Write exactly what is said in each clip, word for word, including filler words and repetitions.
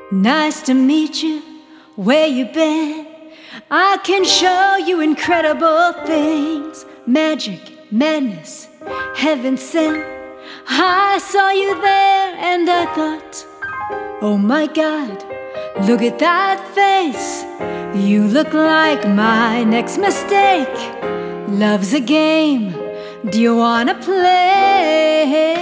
Nice to meet you, where you been? I can show you incredible things. Magic, madness, heaven sent. I saw you there and I thought, oh my God, look at that face. You look like my next mistake. Love's a game, do you wanna play?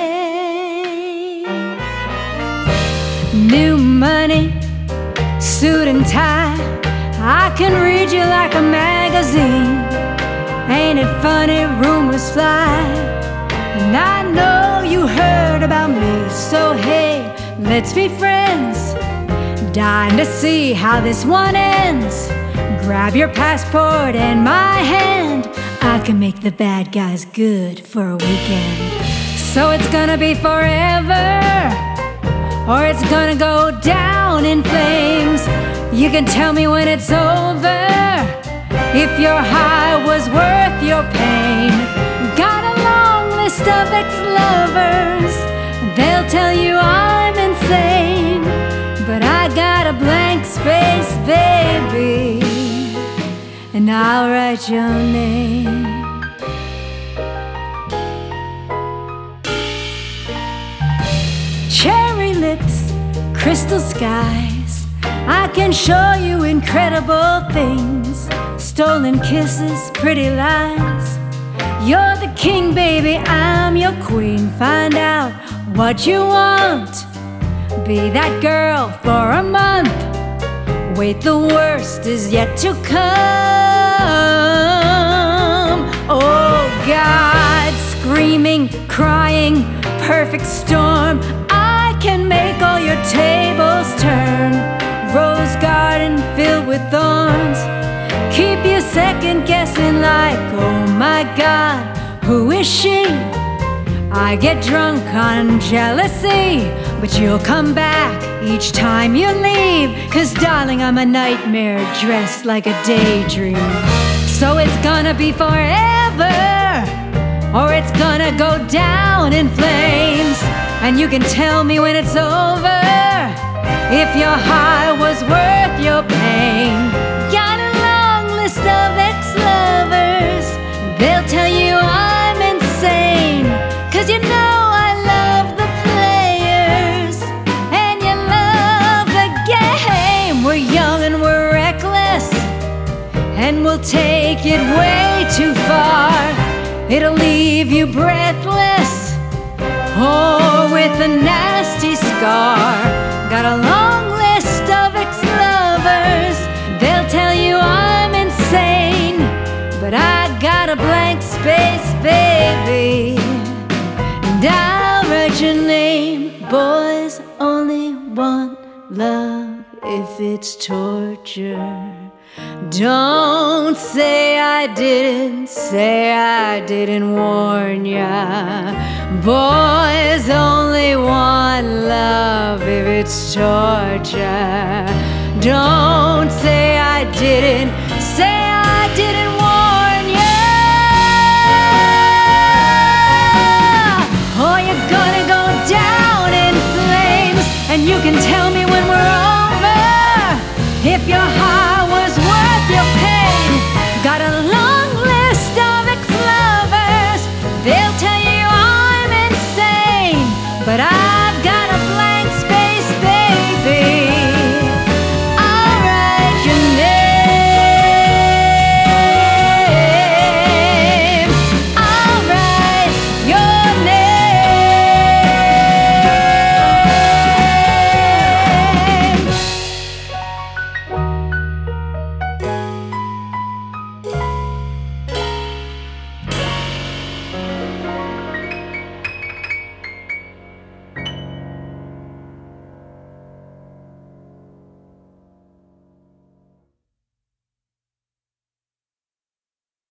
New money, suit and tie, I can read you like a magazine. Ain't it funny, rumors fly, and I know you heard about me. So hey, let's be friends, dying to see how this one ends. Grab your passport and my hand, I can make the bad guys good for a weekend. So it's gonna be forever, or it's gonna go down in flames. You can tell me when it's over, if your high was worth your pain. Got a long list of ex-lovers, they'll tell you I'm insane, but I got a blank space, baby, and I'll write your name. Cherry lips, crystal skies, I can show you incredible things. Stolen kisses, pretty lies. You're the king, baby, I'm your queen. Find out what you want, be that girl for a month. Wait, the worst is yet to come. Oh God, screaming, crying, perfect storm. I can make all your tables turn. Rose garden filled with thorns, keep you second guessing like, oh my God, who is she? I get drunk on jealousy, but you'll come back each time you leave. Cause darling, I'm a nightmare dressed like a daydream. So it's gonna be forever, or it's gonna go down in flames. And you can tell me when it's over, if your high was worth your pain. Got a long list of ex-lovers, they'll tell you I'm insane. Cause you know I love the players, and you love the game. We're young and we're reckless, and we'll take it way too far. It'll leave you breathless, or with a nasty scar. Got a long list of ex-lovers, they'll tell you I'm insane, but I got a blank space, baby, and I'll write your name. Boys only want love if it's torture. Don't say I didn't, say I didn't warn ya. Boys only want love if it's torture. Don't say I didn't, say I didn't warn ya. Or you're gonna go down in flames, and you can tell me when we're over, if your heart was worth your pain. Got a long list of ex-lovers, they'll tell you I'm insane, but I